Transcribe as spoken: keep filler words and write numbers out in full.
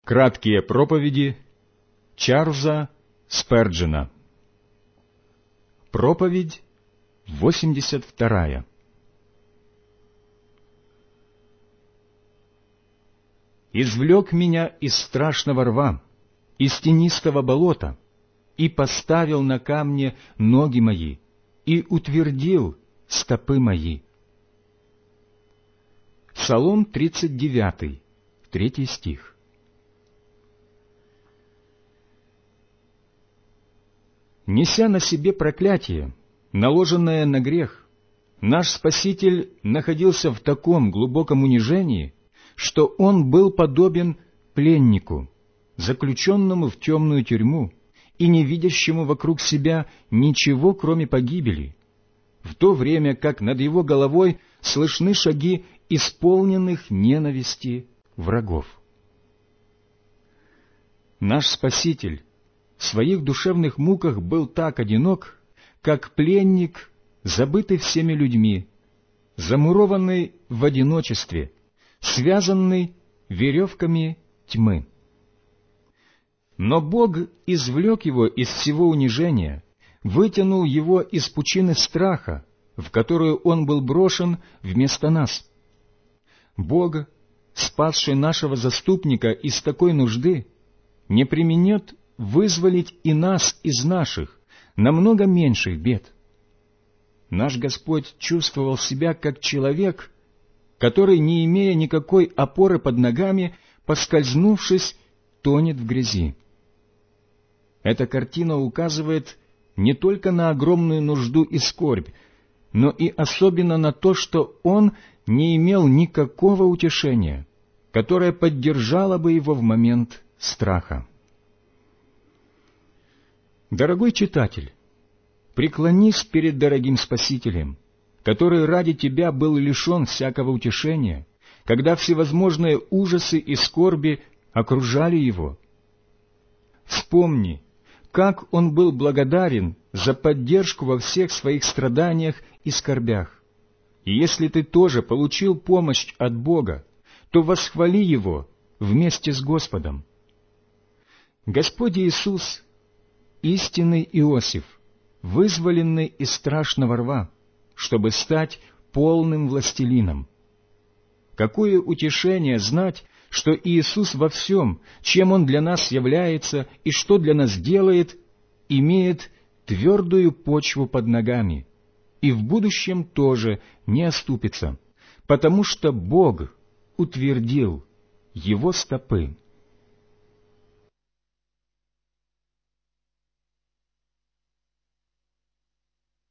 Краткие проповеди Чарльза Сперджена. Проповедь восемьдесят вторая. «Извлек меня из страшного рва, из тенистого болота, и поставил на камне ноги мои, и утвердил стопы мои». Псалом тридцать девятый, третий стих. Неся на себе проклятие, наложенное на грех, наш Спаситель находился в таком глубоком унижении, что Он был подобен пленнику, заключенному в темную тюрьму и не видящему вокруг себя ничего, кроме погибели, в то время как над его головой слышны шаги исполненных ненависти врагов. Наш Спаситель в своих душевных муках был так одинок, как пленник, забытый всеми людьми, замурованный в одиночестве, связанный веревками тьмы. Но Бог извлек его из всего унижения, вытянул его из пучины страха, в которую он был брошен вместо нас. Бог, спасший нашего заступника из такой нужды, не преминет вызволить и нас из наших, намного меньших бед. Наш Господь чувствовал себя как человек, который, не имея никакой опоры под ногами, поскользнувшись, тонет в грязи. Эта картина указывает не только на огромную нужду и скорбь, но и особенно на то, что он не имел никакого утешения, которое поддержало бы его в момент страха. Дорогой читатель, преклонись перед дорогим Спасителем, который ради тебя был лишен всякого утешения, когда всевозможные ужасы и скорби окружали его. Вспомни, как он был благодарен за поддержку во всех своих страданиях и скорбях. И если ты тоже получил помощь от Бога, то восхвали Его вместе с Господом. Господь Иисус — истинный Иосиф, вызволенный из страшного рва, чтобы стать полным властелином. Какое утешение знать, что Иисус во всем, чем Он для нас является и что для нас делает, имеет твердую почву под ногами, и в будущем тоже не оступится, потому что Бог утвердил Его стопы.